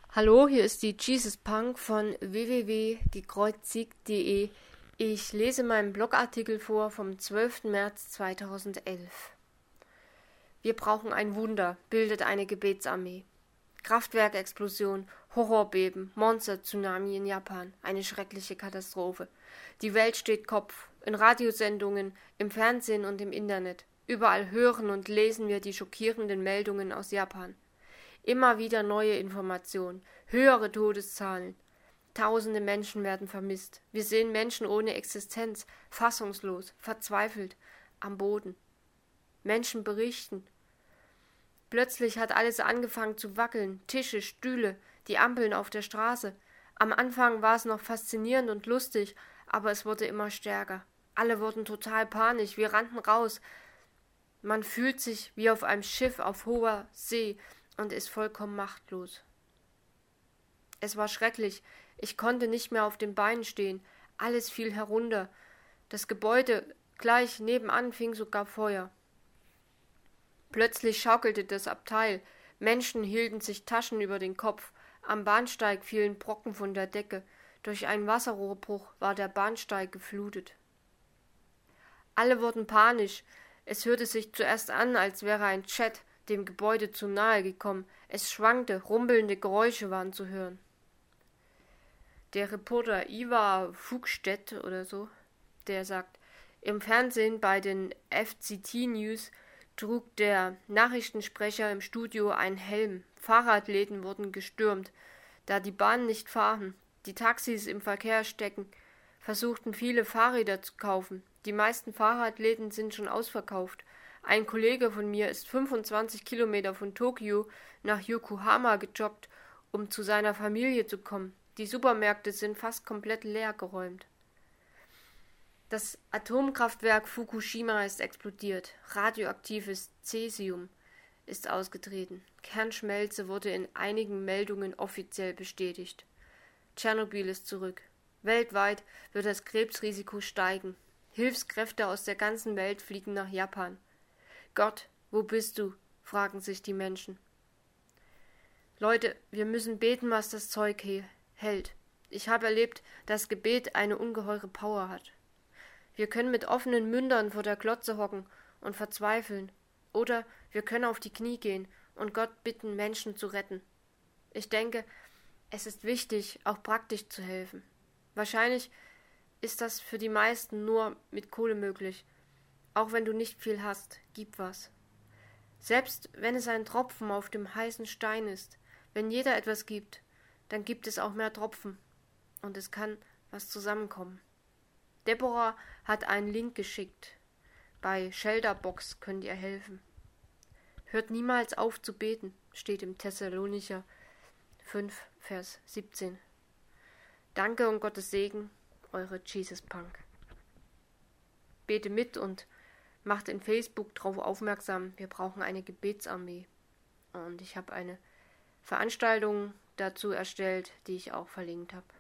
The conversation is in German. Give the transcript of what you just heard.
Hallo, hier ist die Jesus Punk von www.gekreuzigt.de. Ich lese meinen Blogartikel vor vom 12. März 2011. Wir brauchen ein Wunder, bildet eine Gebetsarmee. Kraftwerkexplosion, Horrorbeben, Monster-Tsunami in Japan, eine schreckliche Katastrophe. Die Welt steht Kopf, in Radiosendungen, im Fernsehen und im Internet. Überall hören und lesen wir die schockierenden Meldungen aus Japan. Immer wieder neue Informationen, höhere Todeszahlen. Tausende Menschen werden vermisst. Wir sehen Menschen ohne Existenz, fassungslos, verzweifelt, am Boden. Menschen berichten. Plötzlich hat alles angefangen zu wackeln, Tische, Stühle, die Ampeln auf der Straße. Am Anfang war es noch faszinierend und lustig, aber es wurde immer stärker. Alle wurden total panisch, wir rannten raus. Man fühlt sich wie auf einem Schiff auf hoher See und ist vollkommen machtlos. Es war schrecklich, ich konnte nicht mehr auf den Beinen stehen, alles fiel herunter. Das Gebäude gleich nebenan fing sogar Feuer. Plötzlich schaukelte das Abteil, Menschen hielten sich Taschen über den Kopf, am Bahnsteig fielen Brocken von der Decke, durch einen Wasserrohrbruch war der Bahnsteig geflutet. Alle wurden panisch, es hörte sich zuerst an, als wäre ein Jet dem Gebäude zu nahe gekommen. Es schwankte, rumpelnde Geräusche waren zu hören. Der Reporter Ivar Fugstedt oder so, der sagt, im Fernsehen bei den FCT News trug der Nachrichtensprecher im Studio einen Helm. Fahrradläden wurden gestürmt, da die Bahnen nicht fahren, die Taxis im Verkehr stecken, versuchten viele Fahrräder zu kaufen. Die meisten Fahrradläden sind schon ausverkauft. Ein Kollege von mir ist 25 Kilometer von Tokio nach Yokohama gejoggt, um zu seiner Familie zu kommen. Die Supermärkte sind fast komplett leer geräumt. Das Atomkraftwerk Fukushima ist explodiert. Radioaktives Cäsium ist ausgetreten. Kernschmelze wurde in einigen Meldungen offiziell bestätigt. Tschernobyl ist zurück. Weltweit wird das Krebsrisiko steigen. Hilfskräfte aus der ganzen Welt fliegen nach Japan. Gott, wo bist du? Fragen sich die Menschen. Leute, wir müssen beten, was das Zeug hält. Ich habe erlebt, dass Gebet eine ungeheure Power hat. Wir können mit offenen Mündern vor der Glotze hocken und verzweifeln. Oder wir können auf die Knie gehen und Gott bitten, Menschen zu retten. Ich denke, es ist wichtig, auch praktisch zu helfen. Wahrscheinlich ist das für die meisten nur mit Kohle möglich. Auch wenn du nicht viel hast, gib was. Selbst wenn es ein Tropfen auf dem heißen Stein ist, wenn jeder etwas gibt, dann gibt es auch mehr Tropfen und es kann was zusammenkommen. Deborah hat einen Link geschickt. Bei Shelterbox könnt ihr helfen. Hört niemals auf zu beten, steht im Thessalonicher 5, Vers 17. Danke und Gottes Segen, eure Jesus Punk. Bete mit und macht in Facebook darauf aufmerksam, wir brauchen eine Gebetsarmee. Und ich habe eine Veranstaltung dazu erstellt, die ich auch verlinkt habe.